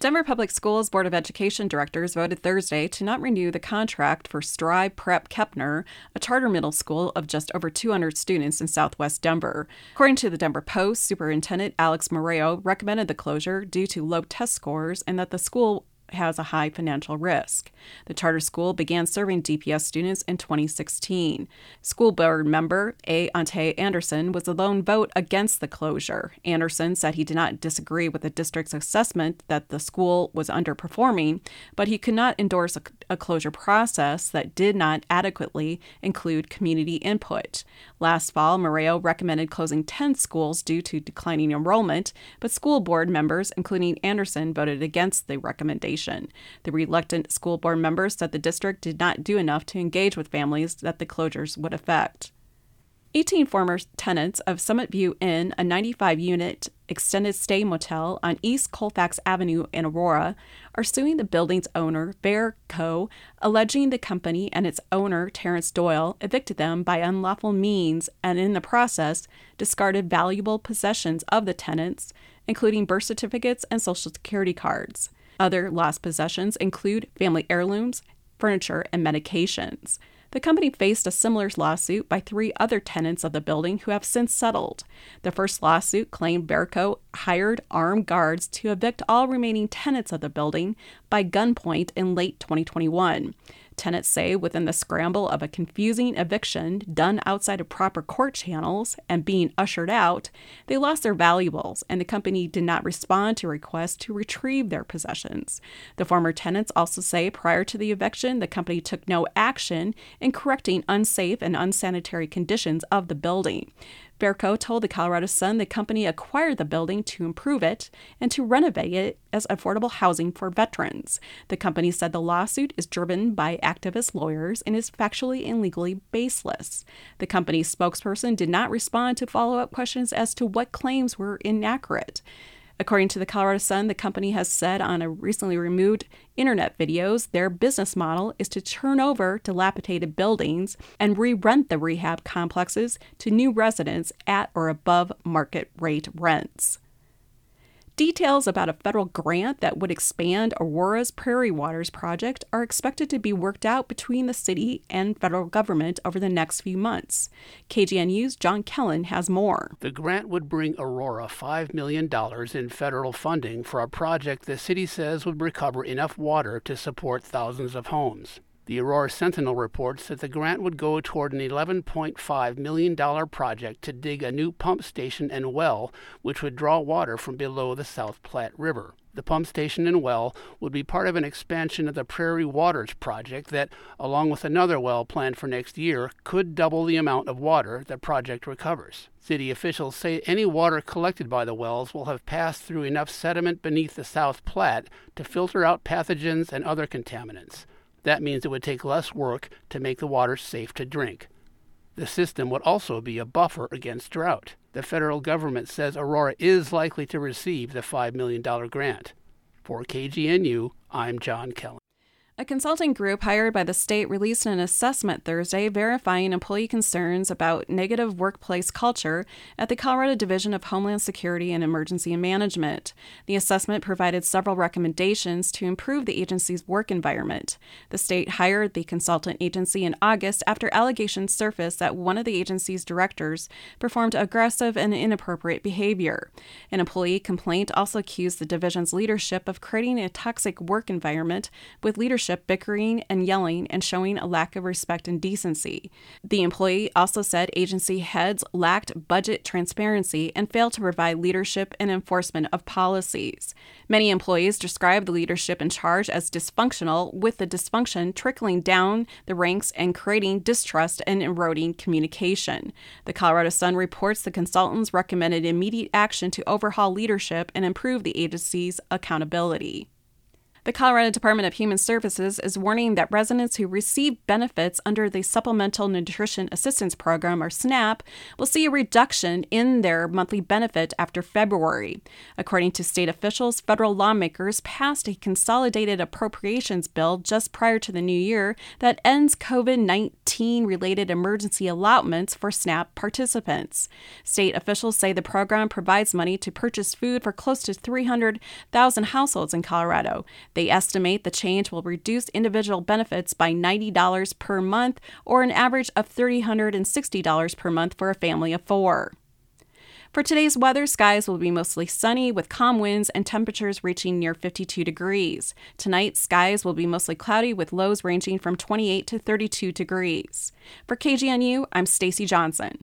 Denver Public Schools Board of Education directors voted Thursday to not renew the contract for Stry Prep Kepner, a charter middle school of just over 200 students in southwest Denver. According to the Denver Post, Superintendent Alex Moreo recommended the closure due to low test scores and that the school has a high financial risk. The charter school began serving DPS students in 2016. School board member A. Ante Anderson was the lone vote against the closure. Anderson said he did not disagree with the district's assessment that the school was underperforming, but he could not endorse a closure process that did not adequately include community input. Last fall, Moreo recommended closing 10 schools due to declining enrollment, but school board members, including Anderson, voted against the recommendation. The reluctant school board members said the district did not do enough to engage with families that the closures would affect. 18 former tenants of Summit View Inn, a 95-unit extended stay motel on East Colfax Avenue in Aurora, are suing the building's owner, Bear Co., alleging the company and its owner, Terrence Doyle, evicted them by unlawful means and in the process discarded valuable possessions of the tenants, including birth certificates and Social Security cards. Other lost possessions include family heirlooms, furniture, and medications. The company faced a similar lawsuit by 3 other tenants of the building who have since settled. The first lawsuit claimed Bearco hired armed guards to evict all remaining tenants of the building by gunpoint in late 2021. Tenants say within the scramble of a confusing eviction done outside of proper court channels and being ushered out, they lost their valuables, and the company did not respond to requests to retrieve their possessions. The former tenants also say prior to the eviction, the company took no action in correcting unsafe and unsanitary conditions of the building. Bearco told the Colorado Sun the company acquired the building to improve it and to renovate it as affordable housing for veterans. The company said the lawsuit is driven by activist lawyers and is factually and legally baseless. The company's spokesperson did not respond to follow-up questions as to what claims were inaccurate. According to the Colorado Sun, the company has said on a recently removed internet videos their business model is to turn over dilapidated buildings and re-rent the rehab complexes to new residents at or above market rate rents. Details about a federal grant that would expand Aurora's Prairie Waters project are expected to be worked out between the city and federal government over the next few months. KGNU's John Kellen has more. The grant would bring Aurora $5 million in federal funding for a project the city says would recover enough water to support thousands of homes. The Aurora Sentinel reports that the grant would go toward an $11.5 million project to dig a new pump station and well, which would draw water from below the South Platte River. The pump station and well would be part of an expansion of the Prairie Waters project that, along with another well planned for next year, could double the amount of water the project recovers. City officials say any water collected by the wells will have passed through enough sediment beneath the South Platte to filter out pathogens and other contaminants. That means it would take less work to make the water safe to drink. The system would also be a buffer against drought. The federal government says Aurora is likely to receive the $5 million grant. For KGNU, I'm John Kellen. A consulting group hired by the state released an assessment Thursday verifying employee concerns about negative workplace culture at the Colorado Division of Homeland Security and Emergency Management. The assessment provided several recommendations to improve the agency's work environment. The state hired the consultant agency in August after allegations surfaced that one of the agency's directors performed aggressive and inappropriate behavior. An employee complaint also accused the division's leadership of creating a toxic work environment with leadership bickering and yelling and showing a lack of respect and decency. The employee also said agency heads lacked budget transparency and failed to provide leadership and enforcement of policies. Many employees described the leadership in charge as dysfunctional, with the dysfunction trickling down the ranks and creating distrust and eroding communication. The Colorado Sun reports the consultants recommended immediate action to overhaul leadership and improve the agency's accountability. The Colorado Department of Human Services is warning that residents who receive benefits under the Supplemental Nutrition Assistance Program, or SNAP, will see a reduction in their monthly benefit after February. According to state officials, federal lawmakers passed a consolidated appropriations bill just prior to the new year that ends COVID-19 related emergency allotments for SNAP participants. State officials say the program provides money to purchase food for close to 300,000 households in Colorado. They estimate the change will reduce individual benefits by $90 per month, or an average of $360 per month for a family of 4. For today's weather, skies will be mostly sunny with calm winds and temperatures reaching near 52 degrees. Tonight, skies will be mostly cloudy with lows ranging from 28 to 32 degrees. For KGNU, I'm Stacy Johnson.